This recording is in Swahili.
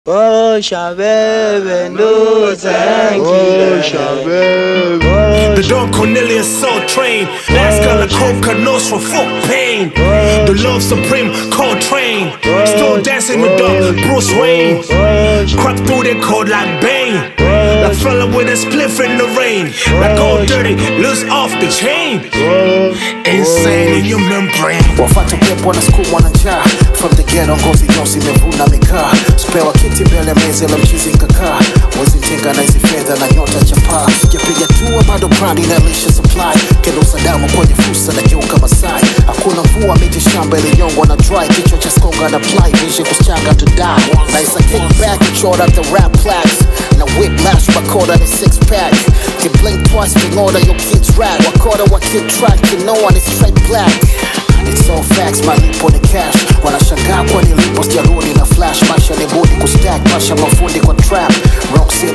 Osha bebe ndo The Don Cornelius Soul Train, Lascala Coca Nostra full pain. The Love Supreme Coltrane, still dancing with the Bruce Wayne. Crack through the code like Bane, like fella with a spliff in the rain. Like Old Dirty, loose off the chain. Insane in your membrane. Wafata pepo wanasukuma na njaa. From the ghetto ngozi nyeusi imevuna mikaa. Sipewa kiti mbele meze la mchizi nkakaa. Wezi njenga na hizi fedha na nyota chapaa. Sijapiga tua bado brand inalisha supply. Kendo Sadamu kwenye fursa na geuka Masai. Hakuna mvua miti shamba iliyongwa na dry. Kichwa cha skonga na ply vishe kusichanga to die. Na isa kick back and short out the rap plaques. Na whiplash recorder ni 6-pack. Can blink twice in order your kids rap. Wakoda wa kid track you know on it's straight black. It's all facts, malipo ni cash. Wanashangaa kwa nilipo sijarudi na flash. Maisha ni budi kustack, maisha mafundi kwa trap. Rock